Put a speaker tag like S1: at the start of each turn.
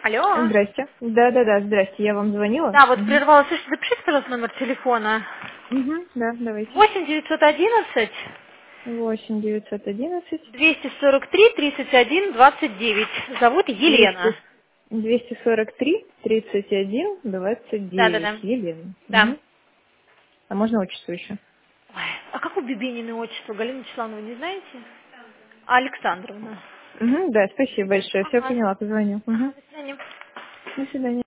S1: Алло.
S2: Здрасте. Да, здрасте. Я вам звонила.
S1: Да, вот прервалась. Слушайте, запишите, пожалуйста, номер телефона.
S2: Угу, да, давайте.
S1: 8 911
S2: 8 911
S1: 243 31 29. Зовут Елена.
S2: 200 243 31 29.
S1: Да.
S2: Елена.
S1: Да.
S2: Угу. А можно отчество еще?
S1: Ой, а как у Бибинины отчество? Галина Вячеславовна, вы не знаете? А Александровна.
S2: Угу, да, спасибо большое. Все
S1: Ага.
S2: поняла, позвоню.
S1: Ага,
S2: Угу.
S1: до свидания.
S2: До свидания.